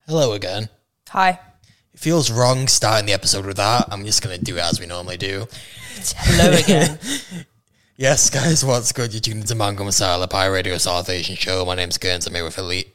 Hello again. Hi. It feels wrong starting the episode with that. I'm just going to do it as we normally do. Hello again. Yes, guys, what's good? You're tuning into Mango Masala Pie Radio South Asian Show. My name's Kearns. I'm here with Elite.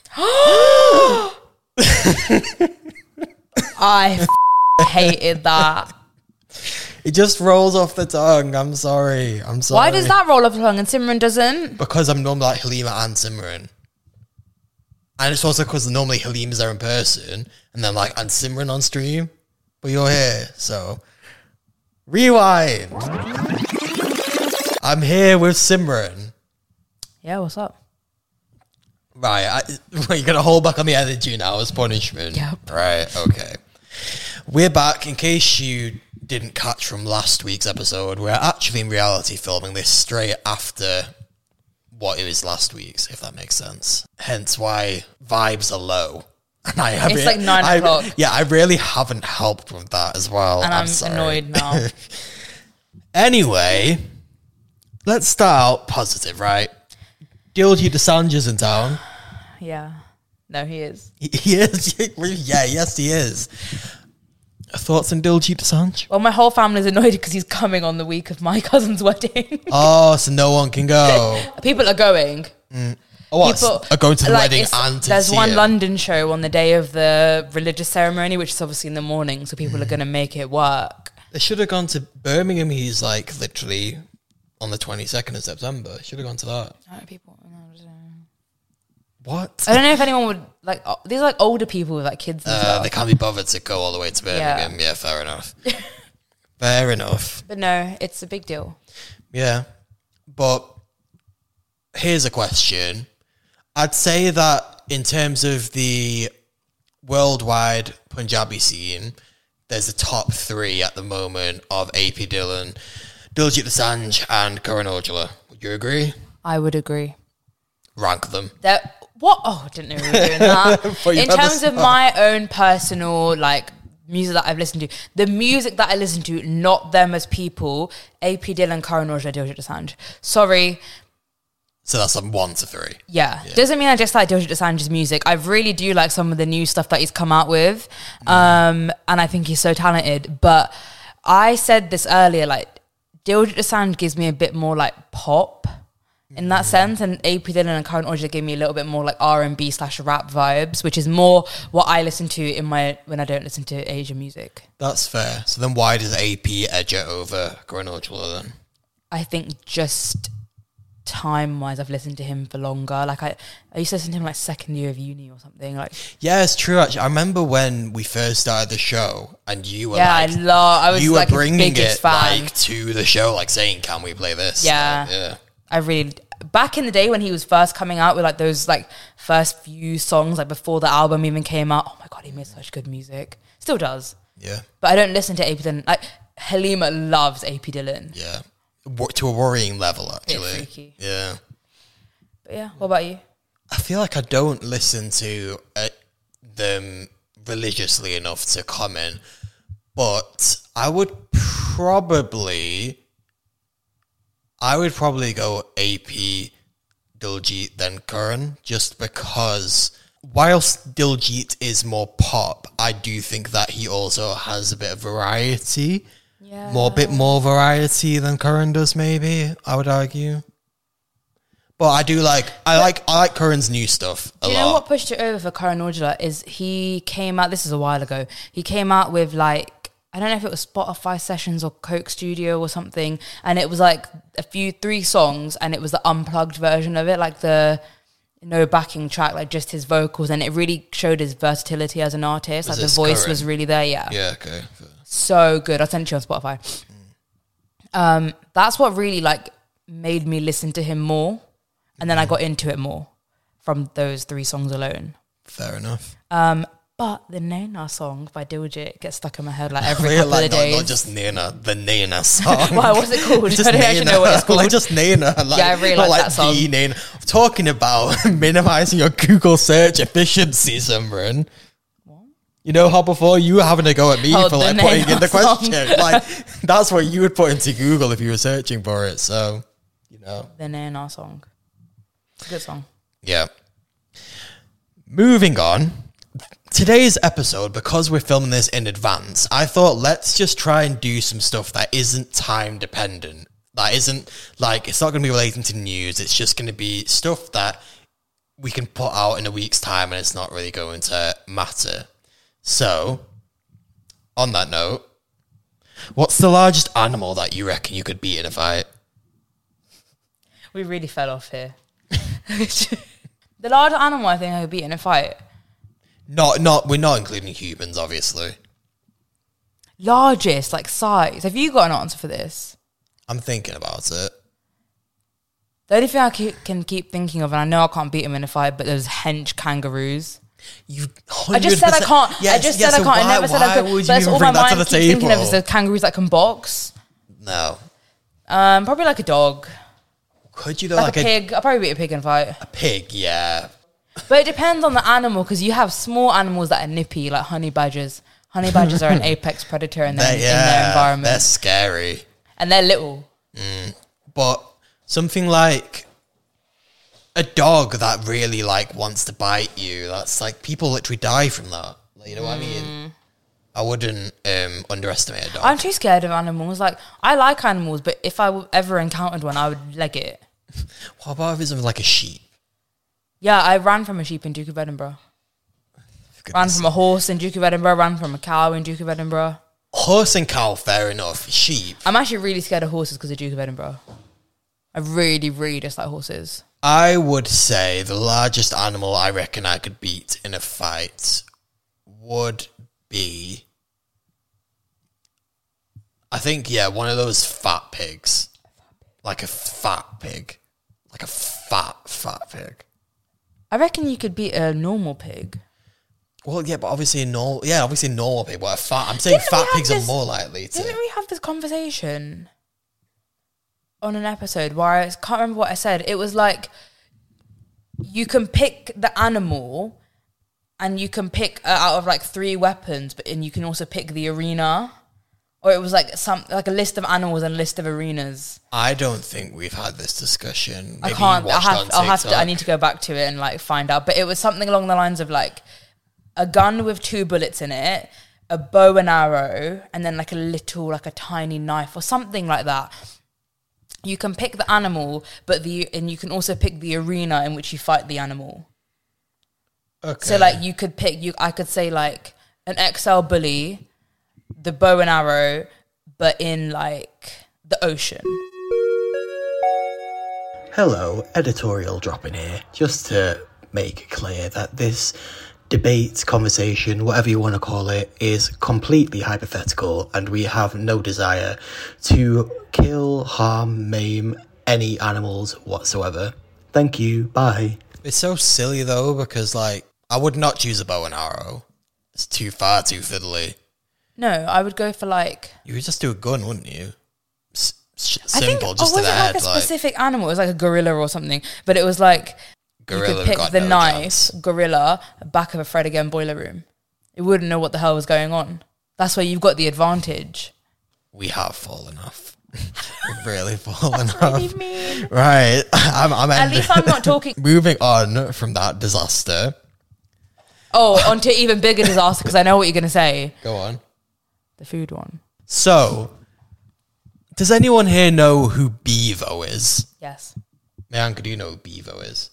I hated that. It just rolls off the tongue. I'm sorry. Why does that roll off the tongue and Simran doesn't? Because I'm normally like Halima and Simran. And it's also because normally Halima's there in person and then like and Simran on stream. But you're here, so rewind. I'm here with Simran. Yeah, what's up? Right, you're going to hold back on the energy now as punishment. Yep. Right, okay. We're back. In case you didn't catch from last week's episode, we're actually in reality filming this straight after what it was last week's, if that makes sense. Hence why vibes are low. And It's like 9 o'clock. Yeah, I really haven't helped with that as well. And I'm sorry. annoyed now. Anyway, let's start out positive, right? Diljit Dosanjh is in town. Yeah. No, he is. He is. Yeah, yes, he is. Thoughts on Diljit Dosanjh? Well, my whole family's annoyed because he's coming on the week of my cousin's wedding. Oh, so no one can go. People are going. Oh, what? People Are going to the like, wedding and to there's see one him? London show on the day of the religious ceremony, which is obviously in the morning, so people are going to make it work. They should have gone to Birmingham. He's like literally on the 22nd of September. Should have gone to that. What? I don't know if anyone would like. These are like older people with like kids and stuff. They can't be bothered to go all the way to Birmingham. Yeah, fair enough. Fair enough. But no, it's a big deal. Yeah. But here's a question. I'd say that in terms of the worldwide Punjabi scene, there's the top three at the moment of AP Dhillon, Diljit Dosanjh and Karan Aujla. Would you agree? I would agree. Rank them. What? Oh, I didn't know we were doing that. In terms of my own personal, like, music that I've listened to, the music that I listen to, not them as people, AP Dhillon, Karan Aujla, Diljit Dosanjh. Sorry. So that's like 1 to 3. Yeah. Doesn't mean I just like Diljit Dosanjh's music. I really do like some of the new stuff that he's come out with. And I think he's so talented. But I said this earlier, like, Diljit Dosanjh gives me a bit more like pop in that sense, and AP Dhillon and Karan Aujla gave me a little bit more like R&B/rap vibes, which is more what I listen to when I don't listen to Asian music. That's fair. So then why does AP edge it over Karan Aujla then? I think just time-wise, I've listened to him for longer. Like I used to listen to him like second year of uni or something. Like, yeah, it's true. Actually, I remember when we first started the show, and you were I was you were like bringing his biggest it fan. like to the show, like saying, "Can we play this?" Yeah, yeah. I really. Back in the day when he was first coming out with like those like first few songs, like before the album even came out, oh my god, he made such good music. Still does. Yeah. But I don't listen to AP Dhillon. Like Halima loves AP Dhillon. Yeah. To a worrying level, actually. Bit freaky. Yeah. But yeah, what about you? I feel like I don't listen to them religiously enough to comment, but I would probably go AP, Diljit, then Karan, just because whilst Diljit is more pop, I do think that he also has a bit of variety. Yeah. Bit more variety than Karan does, maybe, I would argue. But I like Karan's new stuff a lot. Do you know what pushed it over for Karan Aujla is he came out, this is a while ago, he came out with like, I don't know if it was Spotify Sessions or Coke Studio or something, and it was like 3 songs, and it was the unplugged version of it, like the no backing track, like just his vocals, and it really showed his versatility as an artist. Like the voice Karan? was really there, yeah. Yeah, okay. So good. I'll send it to you on Spotify. That's what really like made me listen to him more, and then I got into it more from those 3 songs alone. Fair enough. But the Nena song by Diljit gets stuck in my head like every couple of days. Not just Nena, the Nena song. Why, what's it called? Just I don't actually know what it's called. Like just Nena. Like, Yeah, I really not like that song. The Nena. I'm talking about minimizing your Google search efficiency, Simran. What? You know how before you were having to go at me for like putting in the question? Like, that's what you would put into Google if you were searching for it. So, you know. The Nena song. It's a good song. Yeah. Moving on. today's episode, because we're filming this in advance, I thought let's just try and do some stuff that isn't time dependent. That isn't like, it's not going to be relating to news. It's just going to be stuff that we can put out in a week's time and it's not really going to matter. So, on that note, what's the largest animal that you reckon you could beat in a fight? We really fell off here. The largest animal I think I could beat in a fight. We're not including humans, obviously. Largest, like size. Have you got an answer for this? I'm thinking about it. The only thing I can keep thinking of, and I know I can't beat him in a fight, but there's hench kangaroos. I just said I can't. Yes, I just said I can't. I never said I could. But that's all my mind keeps thinking of is the kangaroos that can box. No. Probably like a dog. Could you though? Like a pig. I'll probably beat a pig in a fight. A pig, yeah. But it depends on the animal, because you have small animals that are nippy, like honey badgers. Honey badgers are an apex predator in their environment. They're scary. And they're little. But something like a dog that really like wants to bite you, that's like, people literally die from that. Like, you know what I mean? I wouldn't underestimate a dog. I'm too scared of animals. Like, I like animals, but if I ever encountered one, I would leg it. What about if it's like a sheep? Yeah, I ran from a sheep in Duke of Edinburgh. Ran from a horse in Duke of Edinburgh. Ran from a cow in Duke of Edinburgh. Horse and cow, fair enough. Sheep. I'm actually really scared of horses because of Duke of Edinburgh. I really, really dislike horses. I would say the largest animal I reckon I could beat in a fight would be, I think, one of those fat pigs. Like a fat pig. Like a fat pig. I reckon you could beat a normal pig. Well, yeah, but obviously normal pig, but I'm saying fat pigs are more likely to. Didn't we have this conversation on an episode where I can't remember what I said? It was like, you can pick the animal and you can pick out of like 3 weapons, and you can also pick the arena. Or it was like a list of animals and a list of arenas. I don't think we've had this discussion. Maybe I can't. I need to go back to it and like find out. But it was something along the lines of like a gun with 2 bullets in it, a bow and arrow, and then like a tiny knife or something like that. You can pick the animal, and you can also pick the arena in which you fight the animal. Okay. So like you could pick. I could say like an XL bully, the bow and arrow, but in like the ocean. Hello, editorial drop in here, just to make it clear that this debate, conversation, whatever you want to call it, is completely hypothetical, and we have no desire to kill, harm, maim any animals whatsoever. Thank you, bye. It's so silly though, because like, I would not choose a bow and arrow. It's too fiddly. No, I would go for like... You would just do a gun, wouldn't you? Simple, just to the head. Like a specific animal. It was like a gorilla or something. But it was like... Gorilla, you could pick the knife, gorilla, back of a Fred Again boiler room. It wouldn't know what the hell was going on. That's where you've got the advantage. We have fallen off. We've really fallen off. Really mean. Right. At least I'm not talking... Moving on from that disaster. Oh, onto even bigger disaster, because I know what you're going to say. Go on. The food one. So, does anyone here know who Bevo is? Yes. Mayanka, do you know who Bevo is?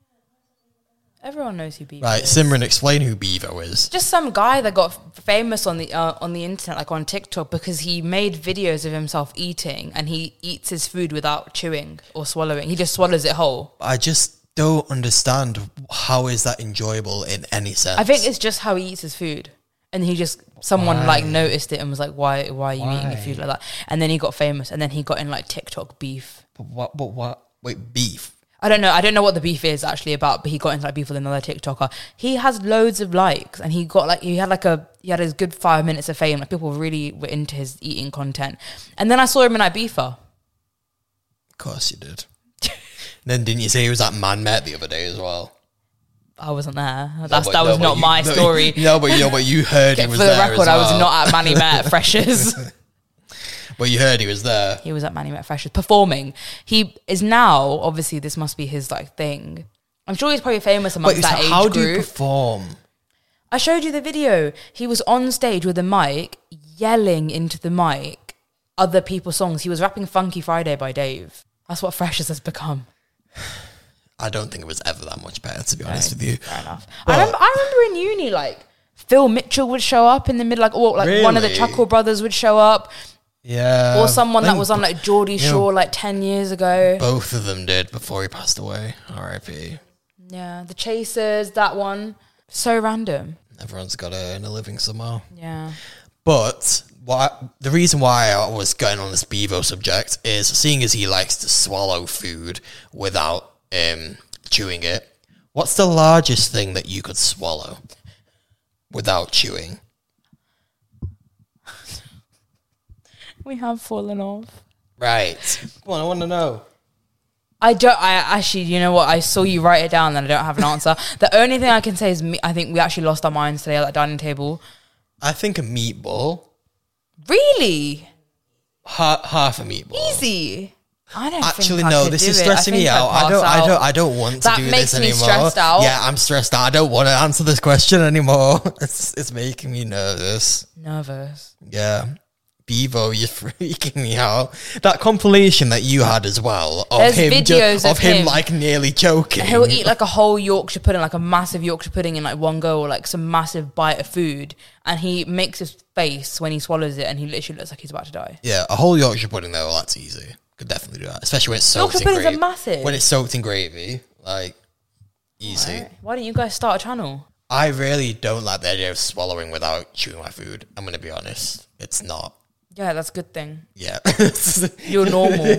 Everyone knows who Bevo is. Right, Simran, explain who Bevo is. Just some guy that got famous on the internet, like on TikTok, because he made videos of himself eating, and he eats his food without chewing or swallowing. He just swallows it whole. I just don't understand how is that enjoyable in any sense. I think it's just how he eats his food. And someone like noticed it and was like, why are you eating your food like that? And then he got famous, and then he got in like TikTok beef. But what? Wait, beef? I don't know what the beef is actually about, but he got into like beef with another TikToker. He has loads of likes, and he had his good 5 minutes of fame. Like, people really were into his eating content. And then I saw him in Ibiza. Of course you did. Then didn't you say he was at Man Met the other day as well? I wasn't there. That was not my story. No, but you heard he was there. For the record, I was not at Manny Met Freshers. But you heard he was there. He was at Manny Met Freshers performing. He is now, obviously, this must be his like thing. I'm sure he's probably famous amongst that age group. How do you perform? I showed you the video. He was on stage with a mic, yelling into the mic other people's songs. He was rapping Funky Friday by Dave. That's what Freshers has become. I don't think it was ever that much better, to be honest with you. Fair enough. I remember in uni, like, Phil Mitchell would show up in the middle, like, or like Really? one of the Chuckle Brothers would show up. Yeah. Or someone that was on like Geordie you know, Shore like 10 years ago. Both of them did before he passed away. R.I.P. Yeah, the Chasers, that one. So random. Everyone's got to earn a living somehow. Yeah. But the reason why I was going on this Bevo subject is seeing as he likes to swallow food without chewing it. What's the largest thing that you could swallow without chewing? We have fallen off. Right. Come on, I want to know. I actually, you know what? I saw you write it down and I don't have an answer. The only thing I can say is I think we actually lost our minds today at that dining table. I think a meatball. Really? Half a meatball. Easy. I don't Actually, think I no, could this do is it. stressing me out. I don't want to do this anymore. That makes me stressed out. Yeah, I'm stressed out. I don't want to answer this question anymore. It's making me nervous. Nervous. Yeah. Bevo, you're freaking me out. That compilation that you had as well of There's him, videos of him like nearly choking. He'll eat like a whole Yorkshire pudding, like a massive Yorkshire pudding in like one go, or like some massive bite of food, and he makes his face when he swallows it, and he literally looks like he's about to die. Yeah, a whole Yorkshire pudding though, that's easy. Could definitely do that, especially when it's soaked Yorkshire in puddings gravy. are massive. When it's soaked in gravy, like easy. Right. Why don't you guys start a channel? I really don't like the idea of swallowing without chewing my food. I'm going to be honest. It's not. Yeah, that's a good thing. Yeah. You're normal.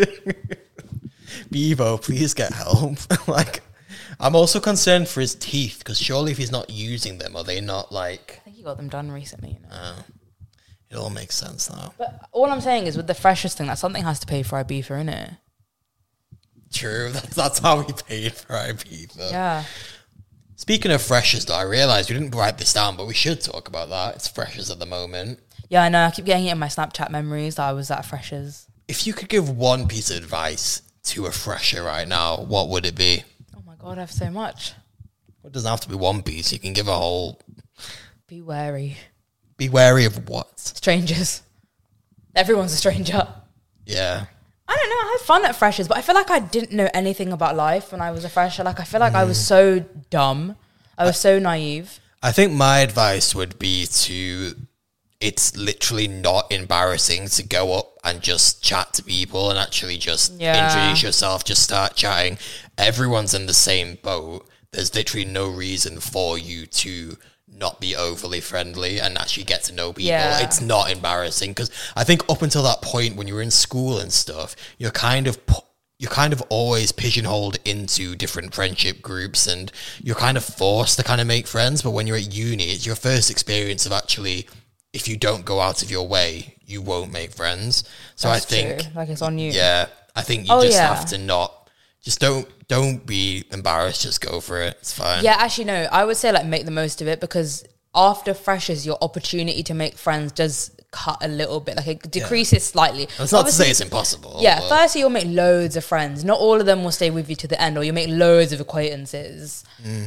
Bevo, please get help. Like, I'm also concerned for his teeth, because surely if he's not using them, are they not like... I think he got them done recently, you know. It all makes sense now. But all I'm saying is with the freshest thing, that something has to pay for Ibiza, innit? True. That's how we paid for Ibiza. Yeah. Speaking of freshers, though, I realised we didn't write this down, but we should talk about that. It's freshers at the moment. Yeah, I know. I keep getting it in my Snapchat memories that I was at Freshers. If you could give one piece of advice to a fresher right now, what would it be? Oh my God, I have so much. It doesn't have to be one piece. You can give a whole... Be wary. Be wary of what? Strangers. Everyone's a stranger. Yeah. I don't know. I had fun at Freshers, but I feel like I didn't know anything about life when I was a fresher. Like, I feel like I was so dumb. I was so naive. I think my advice would be to... It's literally not embarrassing to go up and just chat to people and actually just introduce yourself, just start chatting. Everyone's in the same boat. There's literally no reason for you to not be overly friendly and actually get to know people. Yeah. It's not embarrassing, because I think up until that point when you were in school and stuff, you're kind of always pigeonholed into different friendship groups, and you're kind of forced to kind of make friends. But when you're at uni, it's your first experience of actually... If you don't go out of your way, you won't make friends. So That's I think, true. Like, it's on you. yeah, I think you have to not, just don't be embarrassed. Just go for it. It's fine. Yeah, actually, no. I would say, like, make the most of it, because after Freshers, your opportunity to make friends does cut a little bit. Like, it decreases slightly. That's not to say it's impossible. Yeah, but... firstly, you'll make loads of friends. Not all of them will stay with you to the end, or you'll make loads of acquaintances.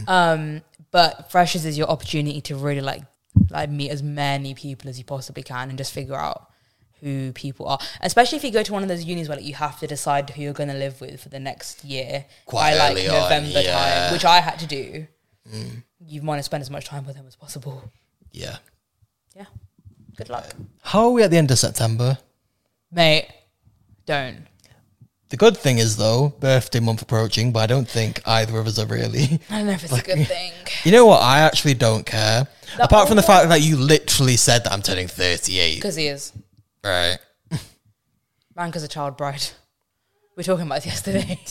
But Freshers is your opportunity to really, like meet as many people as you possibly can and just figure out who people are. Especially if you go to one of those unis where, like, you have to decide who you're going to live with for the next year. Quite by, early like, November on, time, which I had to do. You want to spend as much time with them as possible. Yeah. Yeah. Good luck. How are we at the end of September? Mate, don't. The good thing is, though, birthday month approaching, but I don't think either of us are really. I don't know if it's a good thing. You know what? I actually don't care. Apart from the fact that you literally said that I'm turning 38. Because he is. Right. Rank as a child bride. We were talking about this yesterday.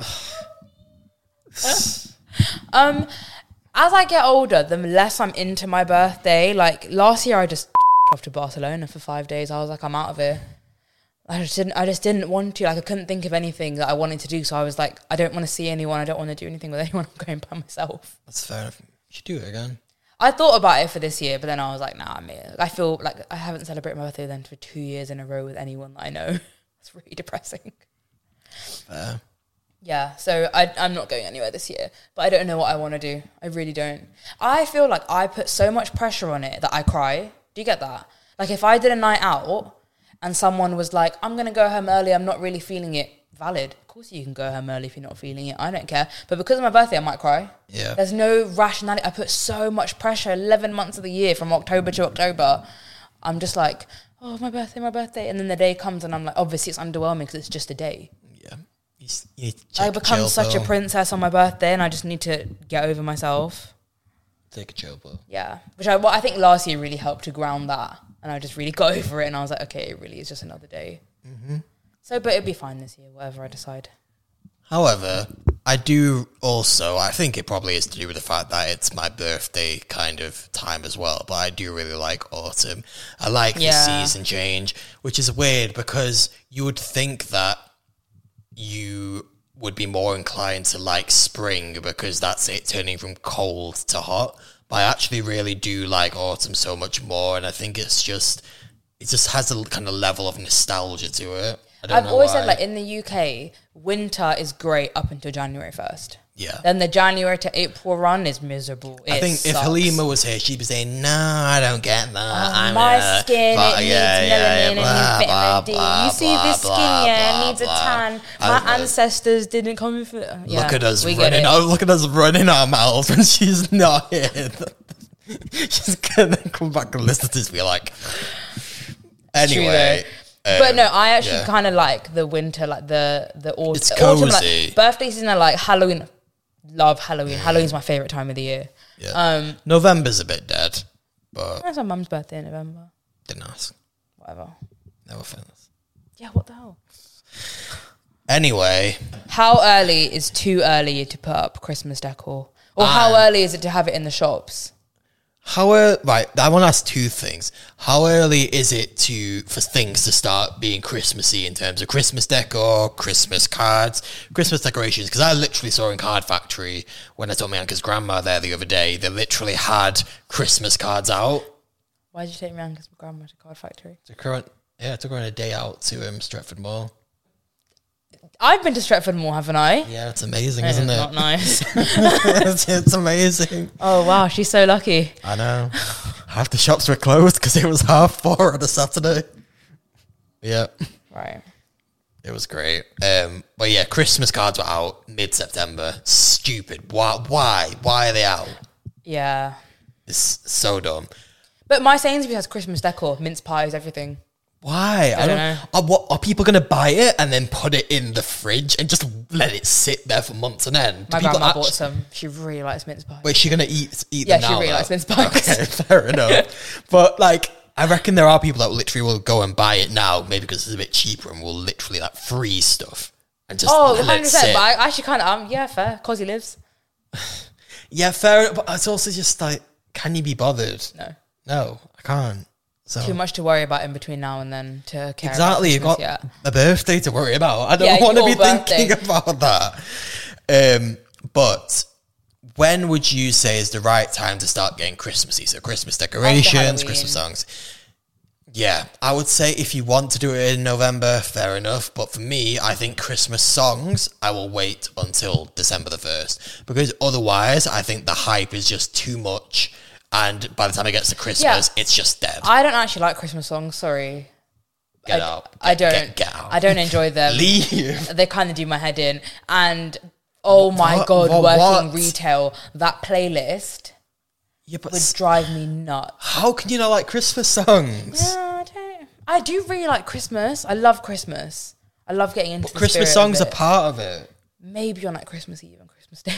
As I get older, the less I'm into my birthday. Like, last year I just off to Barcelona for 5 days. I was like, I'm out of here. I just didn't want to. Like, I couldn't think of anything that I wanted to do. So I was like, I don't want to see anyone. I don't want to do anything with anyone. I'm going by myself. That's fair enough. You should do it again. I thought about it for this year, but then I was like, nah, I feel like I haven't celebrated my birthday then for 2 years in a row with anyone that I know. It's really depressing. Fair. Yeah, so I'm not going anywhere this year, but I don't know what I want to do. I really don't. I feel like I put so much pressure on it that I cry. Do you get that? Like if I did a night out and someone was like, I'm going to go home early, I'm not really feeling it, valid. Of course you can go home early if you're not feeling it. I don't care. But because of my birthday, I might cry. Yeah. There's no rationality. I put so much pressure, 11 months of the year from October to October. I'm just like, oh, my birthday. And then the day comes and I'm like, obviously it's underwhelming because it's just a day. Yeah. You need to I become such a princess on my birthday and I just need to get over myself. Take a chill pill. Yeah. Which I think last year really helped to ground that. And I just really got over it and I was like, okay, it really is just another day. Mm-hmm. So, but it'll be fine this year, whatever I decide. However, I think it probably is to do with the fact that it's my birthday kind of time as well, but I do really like autumn. I like the season change, which is weird because you would think that you would be more inclined to like spring because that's it turning from cold to hot. But I actually really do like autumn so much more, and I think it just has a kind of level of nostalgia to it. I've always said, like, in the UK, winter is great up until January 1st. Yeah. Then the January to April run is miserable. I think if Halima was here, she'd be saying, "No, I don't get that. My skin, it needs melanin and vitamin D. You see this skin, it needs a tan. My ancestors didn't come in for it." Yeah, look at us running our mouths when she's not here. She's gonna come back and listen to this. Be like, anyway. But no, I actually kind of like the winter, like the autumn. It's cozy. Like, birthday season, I like Halloween. Love Halloween. Halloween's my favourite time of the year. Yeah. November's a bit dead, but... That's my mum's birthday in November. Didn't ask. Whatever. No offence. Yeah, what the hell? Anyway. How early is too early to put up Christmas decor? Or how early is it to have it in the shops? Right, I want to ask two things. How early is it for things to start being Christmassy in terms of Christmas decor, Christmas cards, Christmas decorations? Because I literally saw in Card Factory when I took my uncle's grandma there the other day, they literally had Christmas cards out. Why did you take my uncle's grandma to Card Factory? I took her on a day out to Stretford Mall. I've been to Stretford Mall, haven't I? Yeah, it's amazing, isn't it? Not nice. it's amazing. Oh, wow, she's so lucky. I know. Half the shops were closed because it was 4:30 on a Saturday. Yeah. Right. It was great. But yeah, Christmas cards were out mid-September. Stupid. Why? Why are they out? Yeah. It's so dumb. But my Sainsbury's has Christmas decor, mince pies, everything. Why? I don't know. Are people going to buy it and then put it in the fridge and just let it sit there for months on end? My grandma bought some. She really likes mince pies. Wait, is she going to eat them now? Yeah, she really likes mince pies. Okay, fair enough. But like, I reckon there are people that literally will go and buy it now, maybe because it's a bit cheaper, and will literally like freeze stuff and just let it sit. But I actually kind of, yeah, fair. Cause he lives. Yeah, fair. But it's also just like, can you be bothered? No, I can't. So. Too much to worry about in between now and then to care exactly, about. You've got a birthday to worry about. I don't want to be thinking about that. But when would you say is the right time to start getting Christmassy? So Christmas decorations, Christmas songs. Yeah, I would say if you want to do it in November, fair enough. But for me, I think Christmas songs, I will wait until December the 1st. Because otherwise, I think the hype is just too much. And by the time it gets to Christmas, it's just dead. I don't actually like Christmas songs, sorry. Get out. I don't. Get out. I don't enjoy them. Leave. They kind of do my head in. And, oh my God, working retail, that playlist would drive me nuts. How can you not like Christmas songs? Yeah, I do really like Christmas. I love Christmas. I love getting into the Christmas songs are part of it. Maybe on like Christmas Eve and Christmas Day.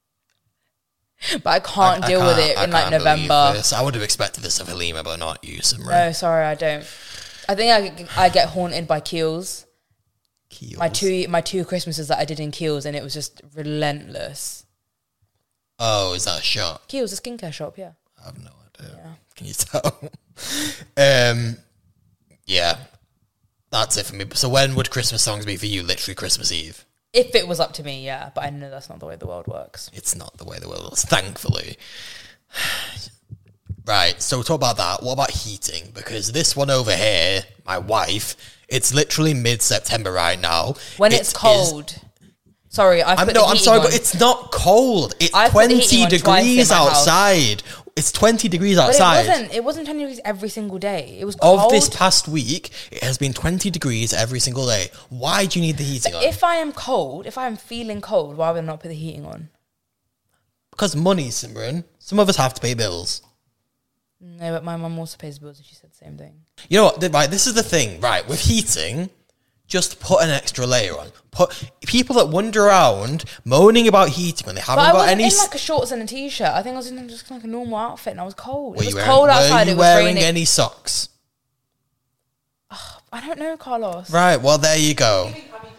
But I can't deal with it in like November. I would have expected this of Halima, but not you, Simran. No, sorry, I don't. I think I get haunted by Kiehl's. My two Christmases that I did in Kiehl's, and it was just relentless. Oh, is that a shop? Kiehl's, a skincare shop, yeah. I have no idea. Yeah. Can you tell? Yeah, that's it for me. So when would Christmas songs be for you? Literally Christmas Eve? If it was up to me, yeah. But I know that's not the way the world works. It's not the way the world works, thankfully. Right, so talk about that. What about heating? Because this one over here, my wife, it's literally mid-September right now. When it's cold. Sorry, I'm sorry, but it's not cold. It's I've put the 20 heating on twice degrees in my house. outside. It's 20 degrees But outside. it wasn't 20 degrees every single day. It was cold. Of this past week, it has been 20 degrees every single day. Why do you need the heating on? If I am cold, if I am feeling cold, why would I not put the heating on? Because money, Simran. Some of us have to pay bills. No, but my mum also pays bills and she said the same thing. You know what? Right, this is the thing. Right, with heating, just put an extra layer on. Put people that wander around moaning about heating when they haven't But I got wasn't any. in like a shorts and a t-shirt. I think I was in just like a normal outfit and I was cold. Were It was you wearing, cold outside. Were It you was wearing raining. any socks? I don't know, Carlos. Right. Well, there you go.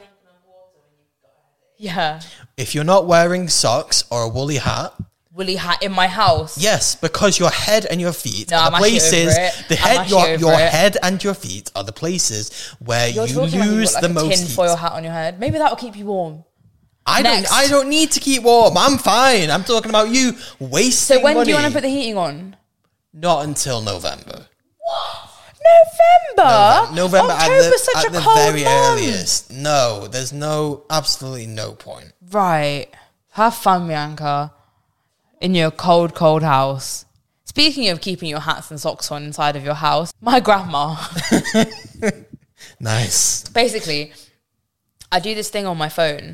Yeah. If you're not wearing socks or a woolly hat, Woolly hat in my house. yes, because your head and your feet No, are I'm the actually places. over it. The I'm head, actually your over it. head and your feet are the places where You're you talking like lose you've got the like a most tin heat. foil hat on your head. Maybe that will keep you warm. I don't need to keep warm. I'm fine. I'm talking about you wasting So when money. do you want to put the heating on? Not until November. November? October's such at a the cold very month. earliest. No, there's absolutely no point. Right. Have fun, Bianca. In your cold, cold house. Speaking of keeping your hats and socks on inside of your house, my grandma, Nice. basically, I do this thing on my phone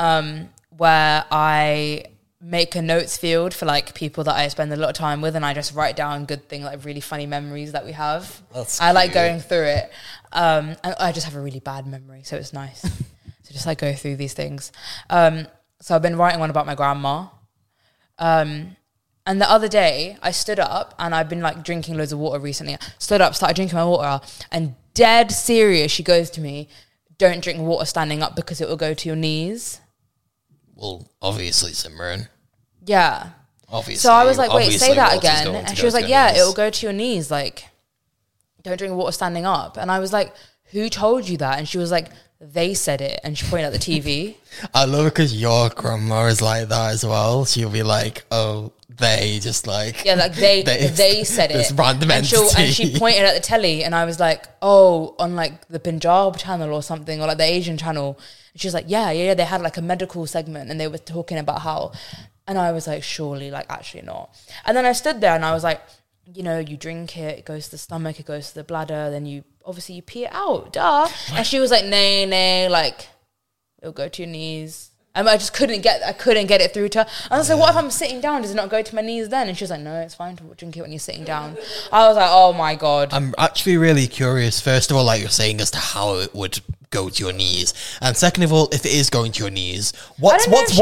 where I make a notes field for like people that I spend a lot of time with and I just write down good things, like really funny memories that we have. That's I like cute. going through it. And I just have a really bad memory, so it's nice to just like go through these things. So I've been writing one about my grandma. And the other day I stood up and I've been like drinking loads of water recently. Stood up, started drinking my water, and dead serious, she goes to me, "Don't drink water standing up because it will go to your knees." Well, obviously, Simran. Yeah. Obviously. So I was like, wait, obviously say that water's again. going to And go she was to like, your yeah, knees. it will go to your knees. Like, don't drink water standing up. And I was like, who told you that? And she was like, they said it. And she pointed at the TV. I love it because your grandma is like that as well. She'll be like, oh, they just like... Yeah, like they said this it. random and entity. she pointed at the telly and I was like, oh, on like the Punjab channel or something, or like the Asian channel. And she was like, yeah, they had like a medical segment and they were talking about how, and I was like, surely, like actually not. And then I stood there and I was like, you know, you drink it, it goes to the stomach, it goes to the bladder, then you pee it out, duh. And she was like, nay, like it'll go to your knees. And I just couldn't get it through to her. And I was like, what if I'm sitting down? Does it not go to my knees then? And she was like, no, it's fine to drink it when you're sitting down. I was like, oh my God. I'm actually really curious, first of all, like you're saying, as to how it would go to your knees. And second of all, if it is going to your knees, what's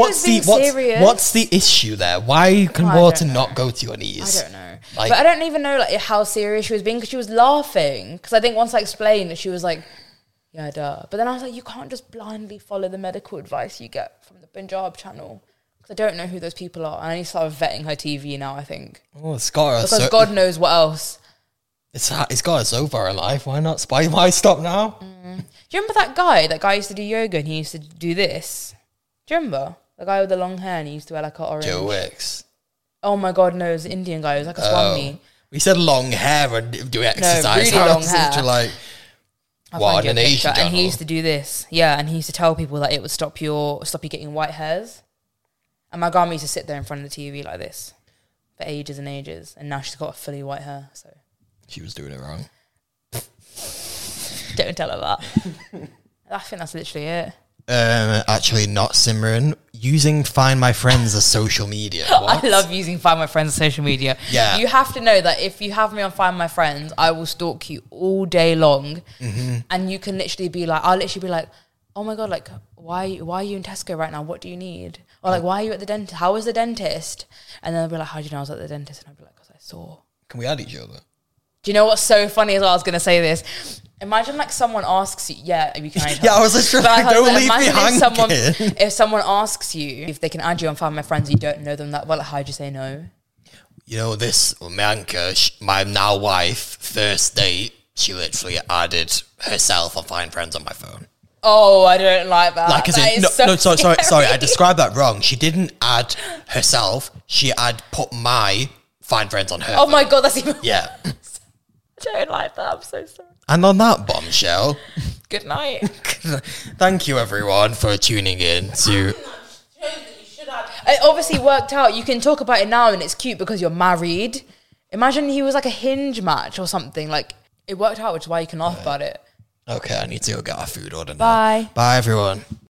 the issue there? Why can water not go to your knees? I don't know. Like, but I don't even know like how serious she was being because she was laughing. Because I think once I explained that she was like, yeah, duh. But then I was like, you can't just blindly follow the medical advice you get from the Punjab channel. Because I don't know who those people are. And I need to start vetting her TV now, I think. oh, it's got Because God knows what else. It's got us so far in life. Why not? Why stop now? Do you remember that guy? That guy used to do yoga and he used to do this. Do you remember? The guy with the long hair and he used to wear like an orange. Joe Wicks. Oh my God, no, it was the Indian guy. It was like a Swami. We said long hair and do exercise. really How long is hair. it like... I'll What, find you a an Asian picture. And channel? he used to do this. Yeah, and he used to tell people that it would stop you getting white hairs. And my grandma used to sit there in front of the TV like this for ages and ages. And now she's got fully white hair. So She was doing it wrong. don't tell her that. I think that's literally it. Actually, not Simran. Using Find My Friends as social media. What? I love using Find My Friends on social media. Yeah. You have to know that if you have me on Find My Friends, I will stalk you all day long. Mm-hmm. And you can literally be like, I'll literally be like, oh my God, like, why are you in Tesco right now? What do you need? Or like, why are you at the dentist? How was the dentist? And then they'll be like, how do you know I was at the dentist? And I'll be like, because I saw. Can we add each other? Do you know what's so funny as well? I was going to say this. Imagine like someone asks you, yeah, you can add Yeah, I was literally like, don't leave me hanging. If someone asks you if they can add you on Find My Friends, you don't know them that well, how'd you say no? You know, this Bianca, my now wife, first date, she literally added herself on Find Friends on my phone. Oh, I don't like that. Like, as in, sorry, I described that wrong. She didn't add herself. She had put my Find Friends on her. Oh my God, that's even... Yeah. I don't like that. I'm so sorry. And on that bombshell, Good night. Thank you, everyone, for tuning in to. It obviously worked out. You can talk about it now and it's cute because you're married. Imagine he was like a hinge match or something. Like, it worked out, which is why you can laugh about it. Okay, I need to go get our food order now. Bye. Bye, everyone.